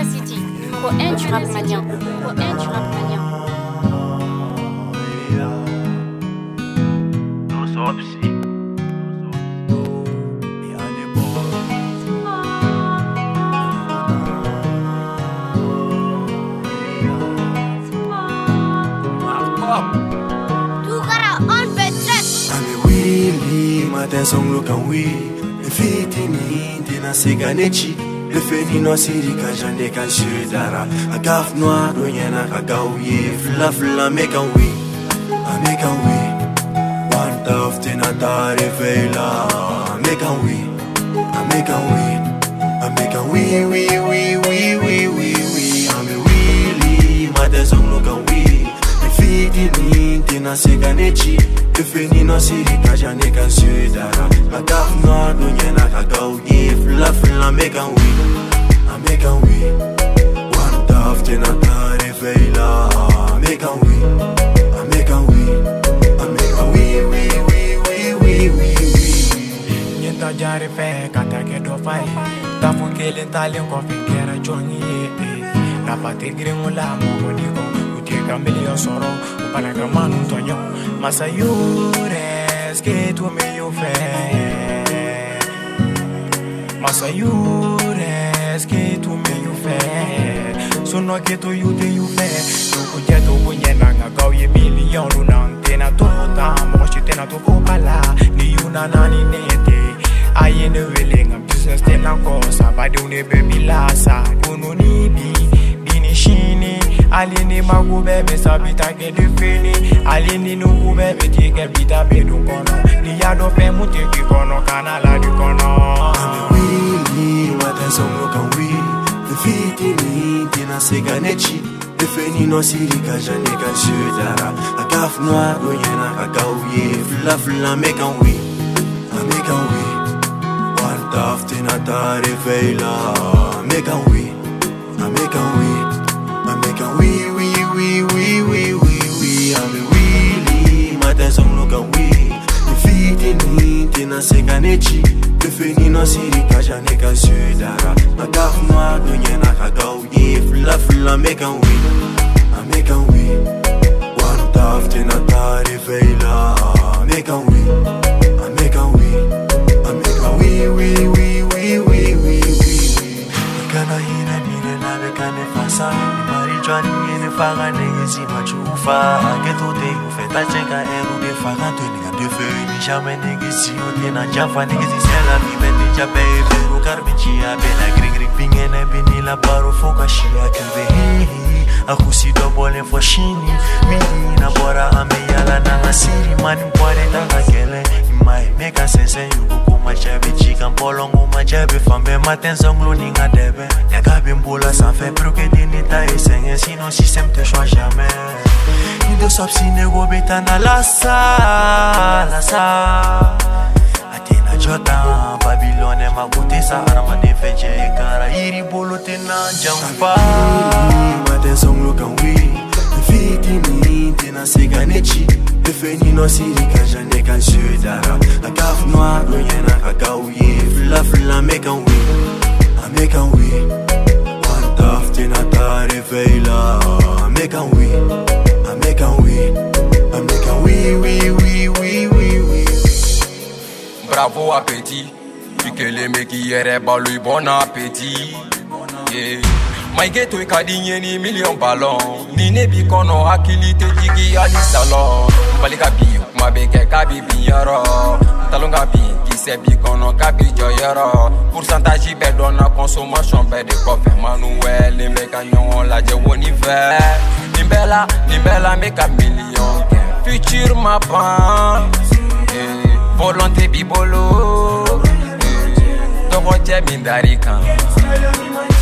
City, numéro 1 du rap malien. Matin lokan we le fitini dina seganechi le fenino sirika jande kan sudara agaf noir do nyana kagawie fla make a we one of tenatare veila make a we I'm really matin lokan we le fitini dina seganechi le fenino sirika jande kan sudara agaf noir do nyana kagawie fla make a we one of tenatare veila make a we Nienta jare fe kata ke do fai ta fukele talen ko fikera jongi la pate gringola mo ni ko uteka million soro para gramano tonyo masayures que tu me yo fe masayures que tu me yo fe sono que tu you te you fe tu ko jeto bunyena nga ye million lunang tena tota mo chitena to ko pala ni una nani nete aye ne welenga business tena kosa badune baby lasa uno ni bini shini alini magu bebe sabita ke defini alini nugu bebe tike bita bedu kono ni yado fe mutiki kono kanala di kono lokan we the fitini dina seganechi le fenino sirika jande kan sudara agaf noir do nyana kagawie fla make a we one of tenatare veila make a we I'm really matin lokan we le fitini dina seganechi le fenino sirika jande kan sudara agaf noir do nyana kagawie fla make a we one of tenatare veila make a we kana hina nile na bekane fasa mari jwani ne faga negezi machufa geto te ufeta cheka eru de faga to ni de fe ni jamais negezi o te na jafa negezi sela mi bende jabe pero carbici abela grig pingene binila baro foka shia kebe akusi dobole foshini mina bora ameyala na masiri mani kware takakele imai meka sense yuko machabe chika polongo machabe fambe matin songlo ninga debe yakabe mbola ça fait plus que dinita esenge sinon système te change jamais ni de sopsine go betana la sa atena jota Babylone mabuti sa arma de feje kara iri bolo tena jampa matin lokan we le fitini dina seganechi le fenino sirika jande kan sudara agaf noir do nyana kagawie fla make a we one of tenatare veila make a we Bravo appétit, tu que les mecs hier balou bon appétit. Yeah. My ghetto kadinye ni million ballon ni ne bi kono akilite jigi ali salon balika bi kuma beke kabi binyaro talonga bi ki se bi kono kabi joyero pourcentage be dona consommation be de coffre manuel les mecs nyon la je woni ver ni bella make a million future ma pan volonté bibolo to ko je mindari kan